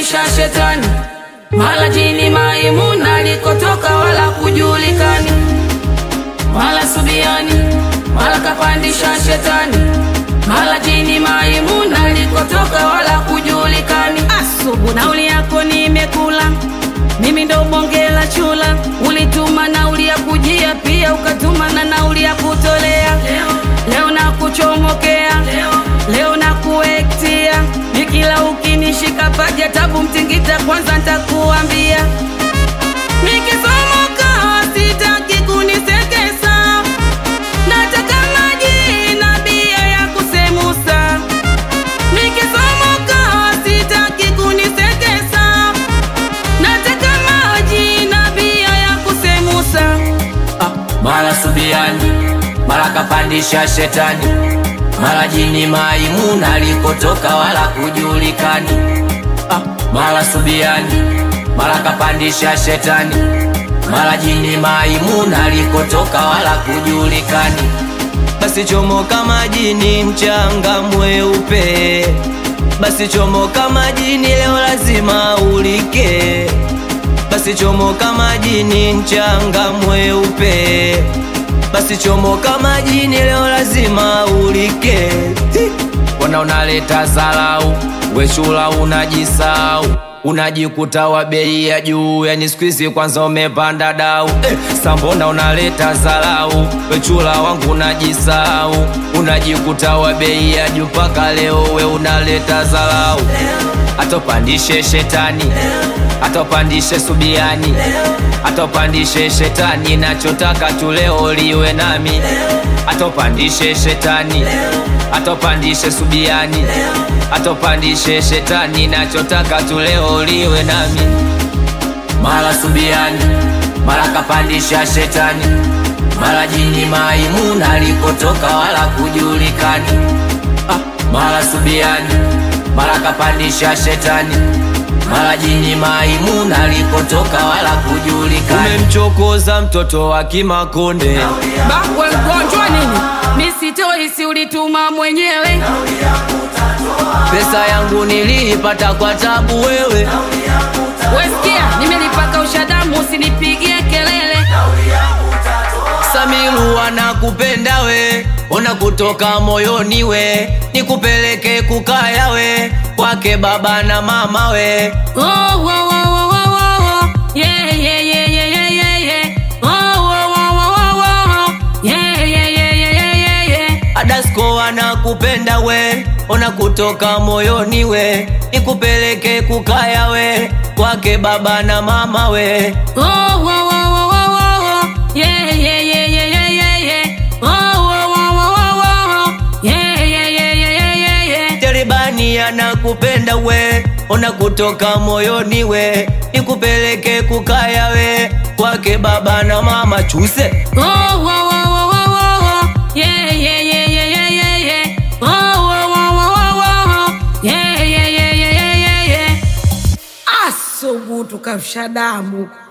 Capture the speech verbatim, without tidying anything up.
kapandisha shetani, mala jini Maimuna alikotoka wala kujulikani. Mala Subiani, mala kapandisha shetani, mala jini Maimuna alikotoka wala kujulikani. Asubu nauli yako nimekula, mimi ndo bonge la chula. Ulituma nauli ya kujia, pia ukatuma na nauli ya kutolea. Leo, leo na kuchomokea, leo, leo na kuektia. Nikila ukinishika paja tabu mtingita kwanza nitakuambia. Nikisomoka sitaki kunisekesa, nataka maji na bia ya kusemusa. Nikisomoka sitaki kunisekesa, nataka maji na bia ya kusemusa. Ah, mala Subiani, mala kapandisha shetani, mala jini Maimuna alikotoka wala kujulikani. Ah, mala Subiani, mala kapandisha shetani, mala jini Maimuna alikotoka wala kujulikani. Basi chomoka majini mchanga mweupe, basi chomoka majini leo lazima ulike. Basi chomoka majini mchanga mweupe, basi chomoka majini leo lazima ulike. Wana unaleta zalau, wechula unajisau, unajikuta wa bei ya juu, yani squeeze kwanza umepanda dau. Eh, sambona unaleta zalau, wechula wangu unajisau, unajikuta wa bei ya juu, paka leo we unaleta zalau. Atopandishe shetani, atopandishe Subiani, atopandishe shetani, nachotaka tu leo liwe nami. Atopandishe shetani, atopandishe Subiani, atopandishe shetani, nachotaka tu leo liwe nami. Mala Subiani, mala kapandisha shetani, mala jini Maimuna alikotoka wala kujulikani. Ah, mala Subiani, mala kapandisha shetani, mala jini Maimuna alikotoka wala kujulikani. Umemchokoza mtoto wa Kimakonde, Bakwe mgonjwa nini? Misitoi si ulituma mwenyewe. pesa yangu nilipata kwa tabu wewe. Wesikia, nimelipaka ushadamu usinipigie kelele. Samiru anakupenda we, ona kutoka moyoni we, nikupeleke kukaya we, kwake baba na mama we. Oh, oh, oh, oh, oh, oh. Yeah, yeah, yeah, yeah, yeah, yeah, yeah. Oh, oh, oh, oh, oh, oh. Yeah, yeah, yeah, yeah, yeah, yeah. Adasko anakupenda we, ona kutoka moyoni we, nikupeleke kukaya we, kwake baba na mama we. Oh, oh, oh, oh, oh, oh. Yeah, yeah, yeah, yeah, yeah, yeah, yeah. Oh, oh, oh, oh, oh, oh. Yeah, yeah, yeah, yeah, yeah, yeah, yeah. Teribani anakupenda we, ona kutoka moyoni we, nikupeleke kukaya we, kwake baba na mama chuse. Oh, oh, oh, oh, oh, oh. Yeah, yeah, yeah, yeah, yeah, yeah, yeah. Oh, oh, oh, oh, oh, oh. Yeah, yeah, yeah, yeah, yeah, yeah, yeah. Asubutu kamshadamu.